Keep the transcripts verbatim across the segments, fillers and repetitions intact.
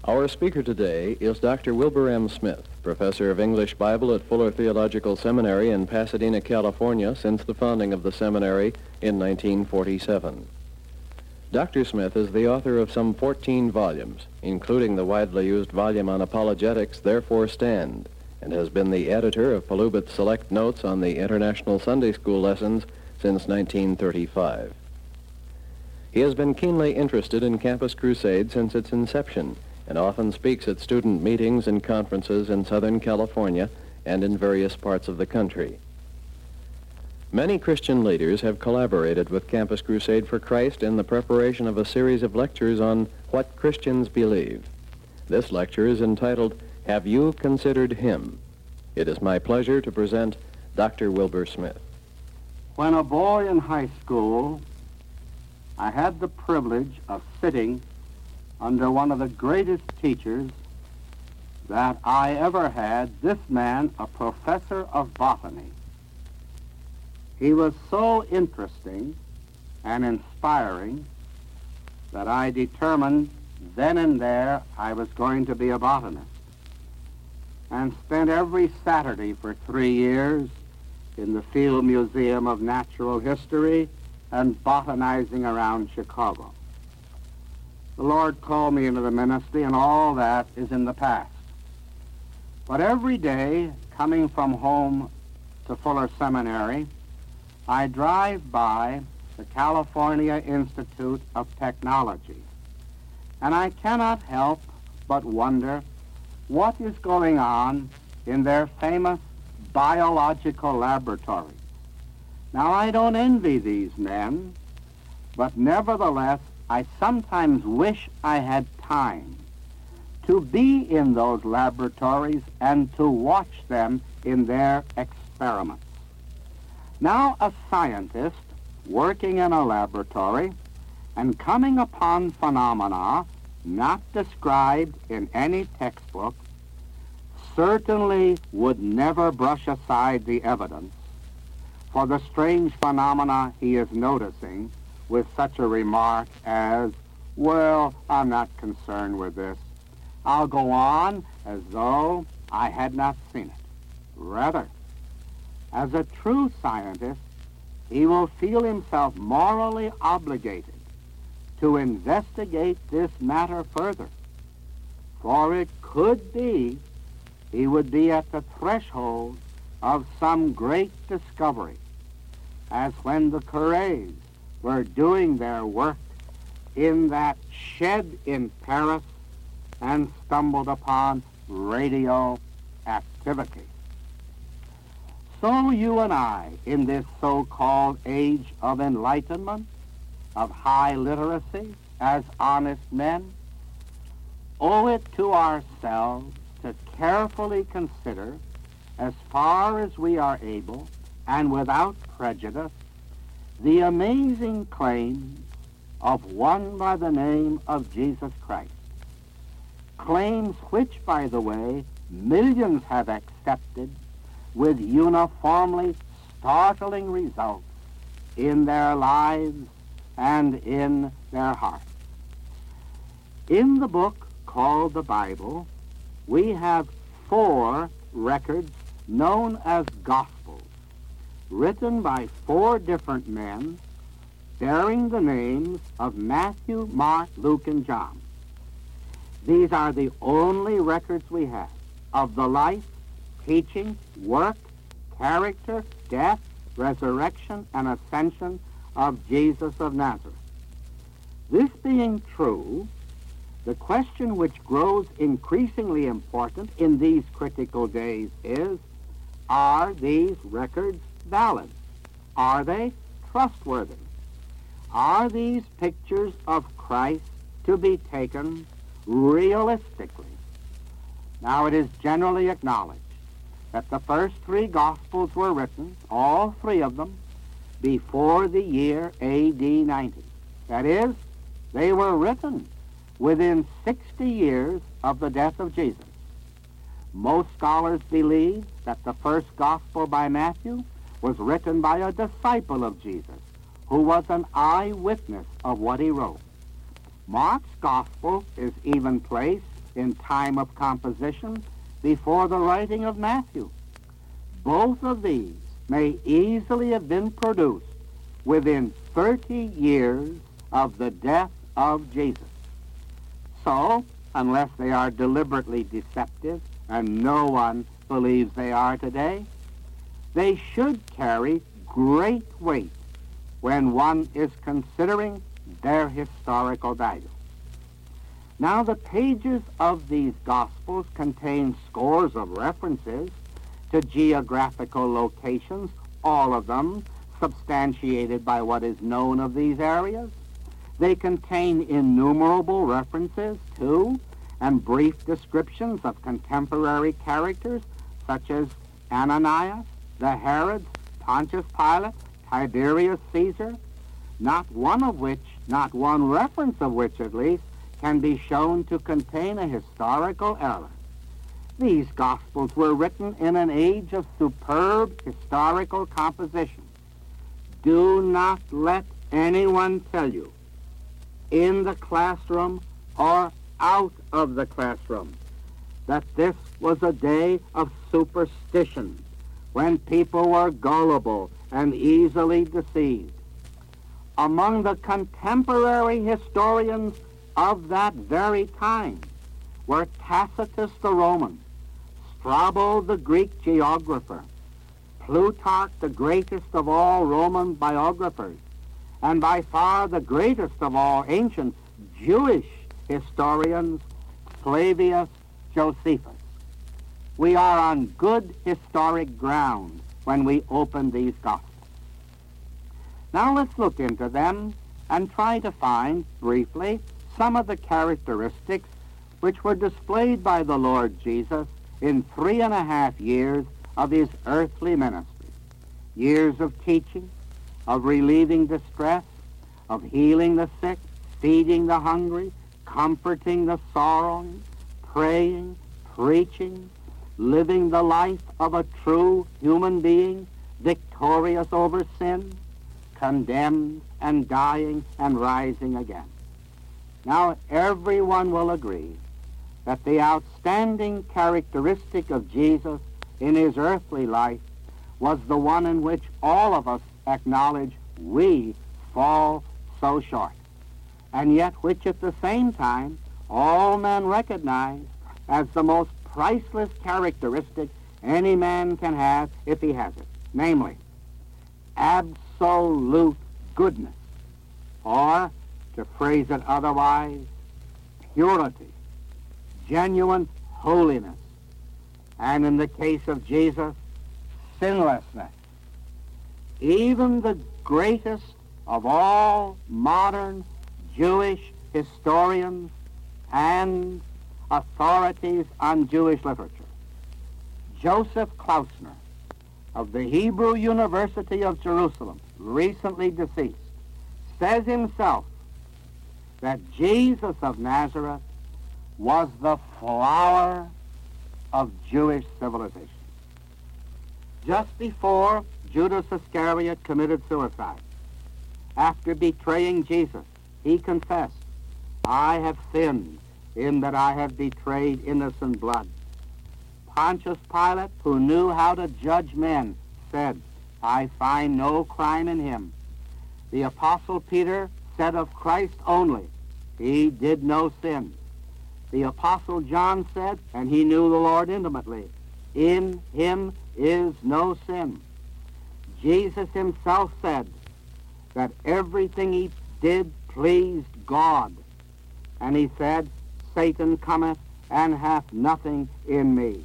Our speaker today is Doctor Wilbur M. Smith, professor of English Bible at Fuller Theological Seminary in Pasadena, California, since the founding of the seminary in nineteen forty-seven. Doctor Smith is the author of some fourteen volumes, including the widely used volume on apologetics, Therefore Stand, and has been the editor of Palubit's Select Notes on the International Sunday School Lessons since nineteen thirty-five. He has been keenly interested in Campus Crusade since its inception, and often speaks at student meetings and conferences in Southern California and in various parts of the country. Many Christian leaders have collaborated with Campus Crusade for Christ in the preparation of a series of lectures on what Christians believe. This lecture is entitled, Have You Considered Him? It is my pleasure to present Doctor Wilbur Smith. When a boy in high school, I had the privilege of sitting under one of the greatest teachers that I ever had, this man, a professor of botany. He was so interesting and inspiring that I determined then and there I was going to be a botanist, and spent every Saturday for three years in the Field Museum of Natural History and botanizing around Chicago. The Lord called me into the ministry, and all that is in the past. But every day, coming from home to Fuller Seminary, I drive by the California Institute of Technology, and I cannot help but wonder what is going on in their famous biological laboratories. Now, I don't envy these men, but nevertheless, I sometimes wish I had time to be in those laboratories and to watch them in their experiments. Now, a scientist working in a laboratory and coming upon phenomena not described in any textbook certainly would never brush aside the evidence for the strange phenomena he is noticing with such a remark as, well, I'm not concerned with this. I'll go on as though I had not seen it. Rather, as a true scientist, he will feel himself morally obligated to investigate this matter further. For it could be he would be at the threshold of some great discovery, as when the Curies were doing their work in that shed in Paris and stumbled upon radioactivity. So you and I, in this so-called age of enlightenment, of high literacy, as honest men, owe it to ourselves to carefully consider, as far as we are able and without prejudice, the amazing claims of one by the name of Jesus Christ. Claims which, by the way, millions have accepted with uniformly startling results in their lives and in their hearts. In the book called the Bible, we have four records known as Gospels, written by four different men, bearing the names of Matthew, Mark, Luke, and John. These are the only records we have of the life, teaching, work, character, death, resurrection, and ascension of Jesus of Nazareth. This being true, the question which grows increasingly important in these critical days is, are these records valid? Are they trustworthy? Are these pictures of Christ to be taken realistically? Now, it is generally acknowledged that the first three Gospels were written, all three of them, before the year A D ninety. That is, they were written within sixty years of the death of Jesus. Most scholars believe that the first Gospel by Matthew was written by a disciple of Jesus, who was an eyewitness of what he wrote. Mark's Gospel is even placed in time of composition before the writing of Matthew. Both of these may easily have been produced within thirty years of the death of Jesus. So, unless they are deliberately deceptive, and no one believes they are today, they should carry great weight when one is considering their historical value. Now, the pages of these Gospels contain scores of references to geographical locations, all of them substantiated by what is known of these areas. They contain innumerable references to and brief descriptions of contemporary characters such as Ananias, the Herods, Pontius Pilate, Tiberius Caesar, not one of which, not one reference of which at least, can be shown to contain a historical error. These Gospels were written in an age of superb historical composition. Do not let anyone tell you, in the classroom or out of the classroom, that this was a day of superstition when people were gullible and easily deceived. Among the contemporary historians of that very time were Tacitus the Roman, Strabo the Greek geographer, Plutarch the greatest of all Roman biographers, and by far the greatest of all ancient Jewish historians, Flavius Josephus. We are on good historic ground when we open these Gospels. Now let's look into them and try to find, briefly, some of the characteristics which were displayed by the Lord Jesus in three and a half years of his earthly ministry. Years of teaching, of relieving distress, of healing the sick, feeding the hungry, comforting the sorrowing, praying, preaching, living the life of a true human being, victorious over sin, condemned and dying and rising again. Now, everyone will agree that the outstanding characteristic of Jesus in his earthly life was the one in which all of us acknowledge we fall so short, and yet which at the same time all men recognize as the most priceless characteristic any man can have if he has it, namely, absolute goodness, or, to phrase it otherwise, purity, genuine holiness, and in the case of Jesus, sinlessness. Even the greatest of all modern Jewish historians and authorities on Jewish literature, Joseph Klausner of the Hebrew University of Jerusalem, recently deceased, says himself that Jesus of Nazareth was the flower of Jewish civilization. Just before Judas Iscariot committed suicide, after betraying Jesus, he confessed, "I have sinned in that I have betrayed innocent blood." Pontius Pilate, who knew how to judge men, said, "I find no crime in him." The Apostle Peter said of Christ only, "He did no sin." The Apostle John said, and he knew the Lord intimately, "In him is no sin." Jesus himself said that everything he did pleased God. And he said, "Satan cometh and hath nothing in me."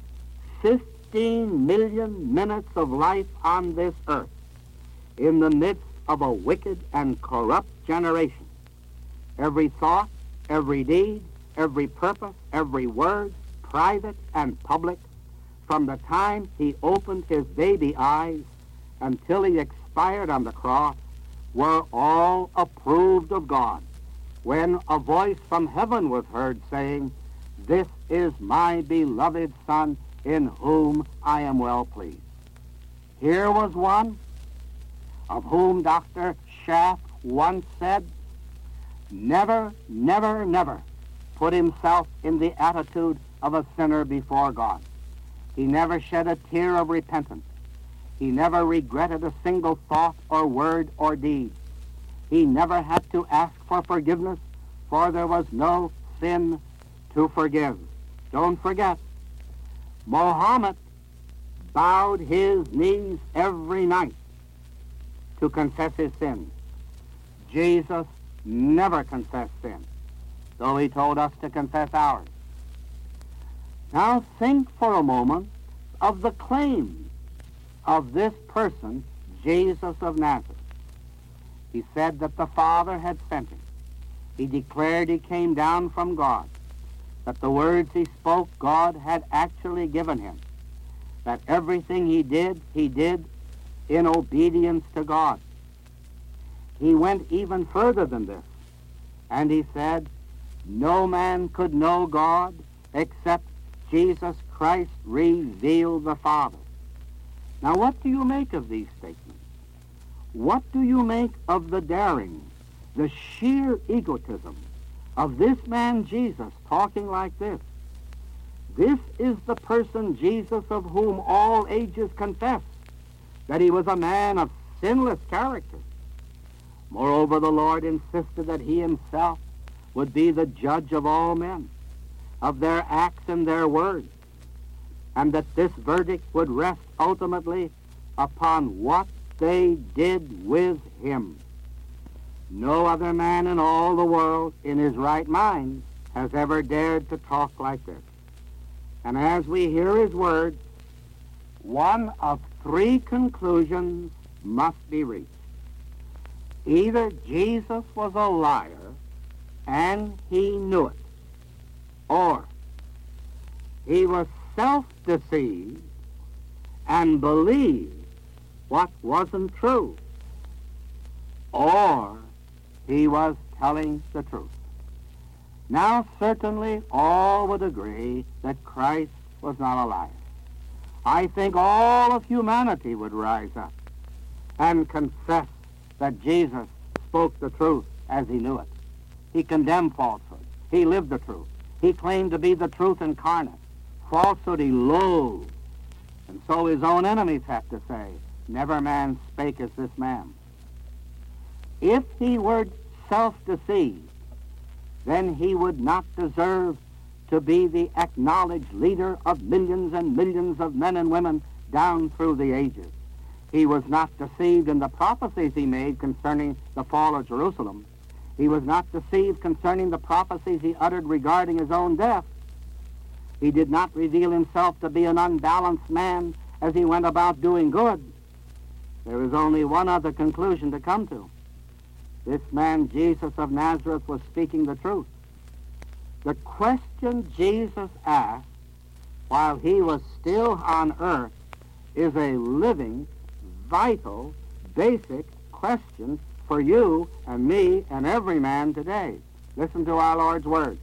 Fifteen million minutes of life on this earth in the midst of a wicked and corrupt generation. Every thought, every deed, every purpose, every word, private and public, from the time he opened his baby eyes until he expired on the cross, were all approved of God, when a voice from heaven was heard saying, "This is my beloved Son, in whom I am well pleased." Here was one of whom Doctor Schaff once said, "Never, never, never put himself in the attitude of a sinner before God. He never shed a tear of repentance. He never regretted a single thought or word or deed. He never had to ask for forgiveness, for there was no sin to forgive. Don't forget, Mohammed bowed his knees every night to confess his sins. Jesus never confessed sin, though he told us to confess ours. Now think for a moment of the claims of this person, Jesus of Nazareth. He said that the Father had sent him. He declared he came down from God, that the words he spoke God had actually given him, that everything he did, he did in obedience to God. He went even further than this, and he said, no man could know God except Jesus Christ revealed the Father. Now, what do you make of these statements? What do you make of the daring, the sheer egotism of this man Jesus talking like this? This is the person Jesus of whom all ages confess that he was a man of sinless character. Moreover, the Lord insisted that he himself would be the judge of all men, of their acts and their words, and that this verdict would rest ultimately upon what they did with him. No other man in all the world in his right mind has ever dared to talk like this. And as we hear his words, one of three conclusions must be reached. Either Jesus was a liar and he knew it, or he was self-deceived and believed what wasn't true, or he was telling the truth. Now, certainly all would agree that Christ was not a liar. I think all of humanity would rise up and confess that Jesus spoke the truth as he knew it. He condemned falsehood. He lived the truth. He claimed to be the truth incarnate. Falsehood he loathed. And so his own enemies have to say, never man spake as this man. If he were self-deceived, then he would not deserve to be the acknowledged leader of millions and millions of men and women down through the ages. He was not deceived in the prophecies he made concerning the fall of Jerusalem. He was not deceived concerning the prophecies he uttered regarding his own death. He did not reveal himself to be an unbalanced man as he went about doing good. There is only one other conclusion to come to. This man, Jesus of Nazareth, was speaking the truth. The question Jesus asked while he was still on earth is a living, vital, basic question for you and me and every man today. Listen to our Lord's words.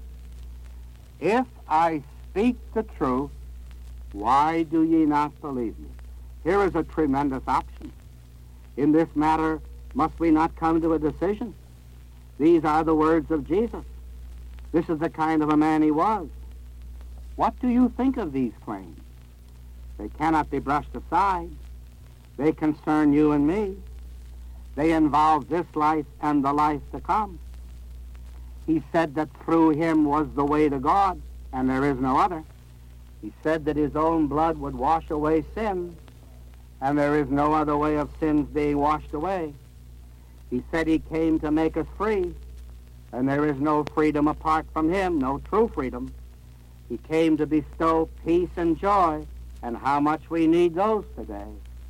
If I speak the truth, why do ye not believe me? Here is a tremendous option. In this matter, must we not come to a decision? These are the words of Jesus. This is the kind of a man he was. What do you think of these claims? They cannot be brushed aside. They concern you and me. They involve this life and the life to come. He said that through him was the way to God, and there is no other. He said that his own blood would wash away sin, and there is no other way of sins being washed away. He said he came to make us free, and there is no freedom apart from him, no true freedom. He came to bestow peace and joy, and how much we need those today.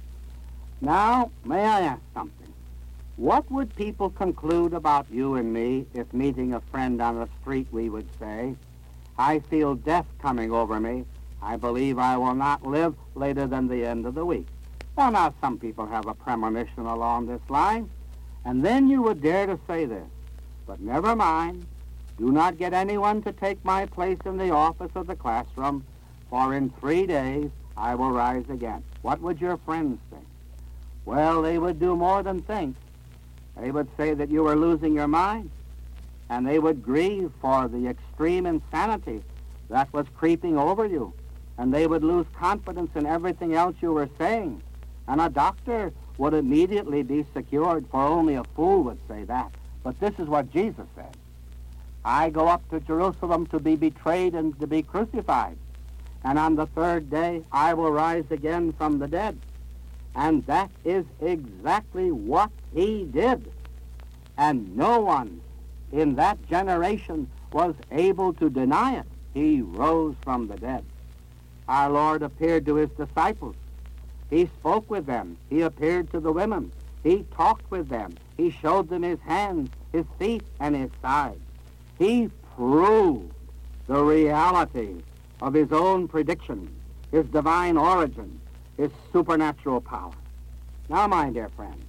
Now, may I ask something? What would people conclude about you and me if meeting a friend on the street we would say, I feel death coming over me. I believe I will not live later than the end of the week. Well, now, some people have a premonition along this line, and then you would dare to say this, but never mind, do not get anyone to take my place in the office or the classroom, for in three days I will rise again. What would your friends think? Well, they would do more than think. They would say that you were losing your mind. and they would grieve for the extreme insanity that was creeping over you, and they would lose confidence in everything else you were saying. And a doctor would immediately be secured, for only a fool would say that. But this is what Jesus said. I go up to Jerusalem to be betrayed and to be crucified, and on the third day I will rise again from the dead. And that is exactly what he did. And no one in that generation was able to deny it. He rose from the dead. Our Lord appeared to his disciples. He spoke with them. He appeared to the women. He talked with them. He showed them his hands, his feet, and his side. He proved the reality of his own prediction, his divine origin, his supernatural power. Now, my dear friends,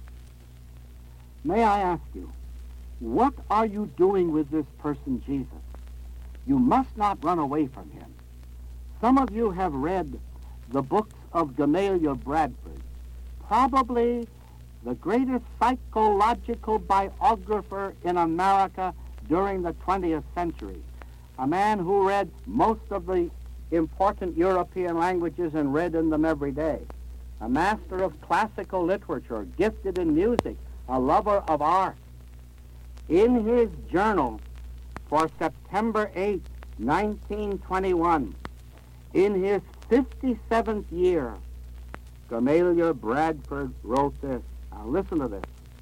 may I ask you, what are you doing with this person, Jesus? You must not run away from him. Some of you have read the books of Gamaliel Bradford, probably the greatest psychological biographer in America during the twentieth century, a man who read most of the important European languages and read in them every day, a master of classical literature, gifted in music, a lover of art. In his journal for September eighth, nineteen twenty-one, in his fifty-seventh year, Gamaliel Bradford wrote this. Now listen to this.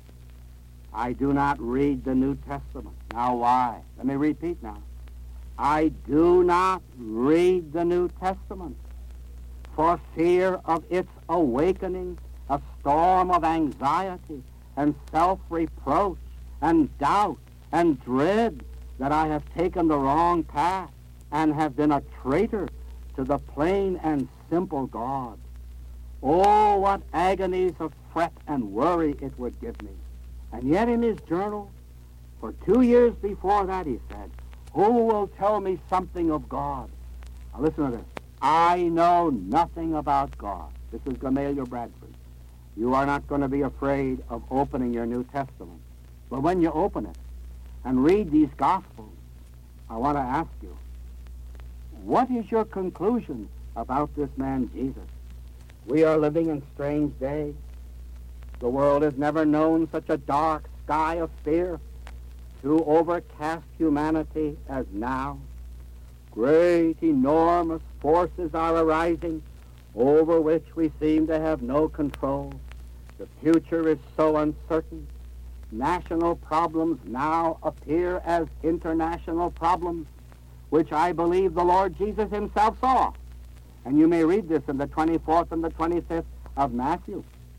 I do not read the New Testament. Now why? Let me repeat now. I do not read the New Testament for fear of its awakening a storm of anxiety and self-reproach and doubt and dread that I have taken the wrong path and have been a traitor to the plain and simple God. Oh, what agonies of fret and worry it would give me. And yet in his journal, for two years before that, he said, who will tell me something of God? Now listen to this. I know nothing about God. This is Gamaliel Bradford. You are not going to be afraid of opening your New Testament. But when you open it and read these Gospels, I want to ask you, what is your conclusion about this man Jesus? We are living in strange days. The world has never known such a dark sky of fear to overcast humanity as now. Great, enormous forces are arising over which we seem to have no control. The future is so uncertain. National problems now appear as international problems, which I believe the Lord Jesus himself saw. And you may read this in the twenty-fourth and the twenty-fifth of Matthew.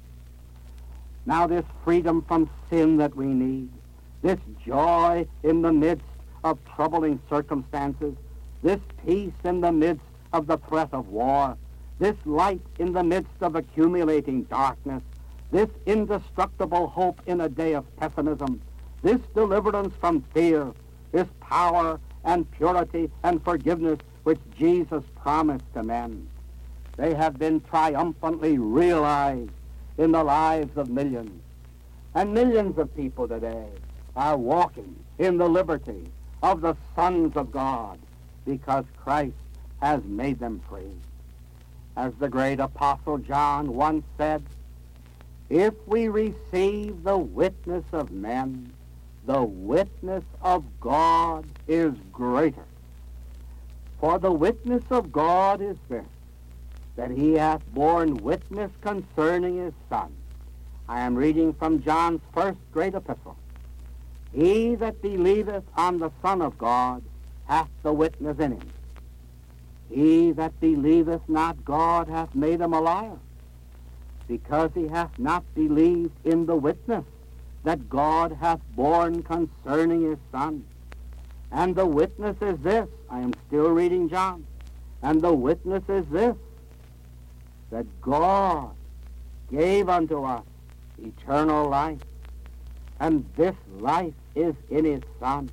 Now this freedom from sin that we need, this joy in the midst of troubling circumstances, this peace in the midst of the threat of war, this light in the midst of accumulating darkness, this indestructible hope in a day of pessimism, this deliverance from fear, this power and purity and forgiveness which Jesus promised to men. They have been triumphantly realized in the lives of millions. And millions of people today are walking in the liberty of the sons of God because Christ has made them free. As the great Apostle John once said, if we receive the witness of men, the witness of God is greater. For the witness of God is this, that he hath borne witness concerning his Son. I am reading from John's first great epistle. He that believeth on the Son of God hath the witness in him. He that believeth not God hath made him a liar, because he hath not believed in the witness that God hath borne concerning his Son. And the witness is this, I am still reading John, and the witness is this, that God gave unto us eternal life, and this life is in his Son.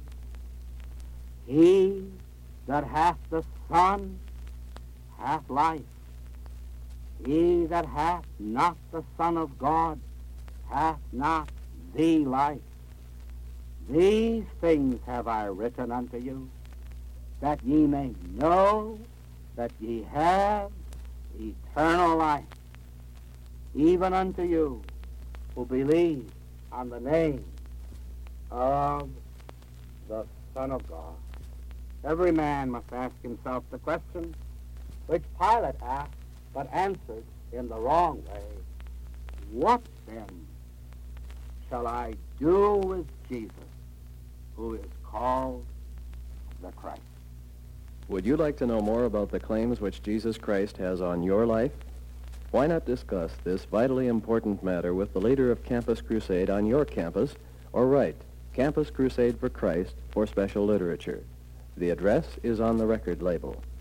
He that hath the Son hath life. He that hath not the Son of God hath not the life. These things have I written unto you, that ye may know that ye have eternal life, even unto you who believe on the name of the Son of God. Every man must ask himself the question which Pilate asked but answered in the wrong way. What then shall I do with Jesus, who is called the Christ? Would you like to know more about the claims which Jesus Christ has on your life? Why not discuss this vitally important matter with the leader of Campus Crusade on your campus, or write Campus Crusade for Christ for Special Literature. The address is on the record label.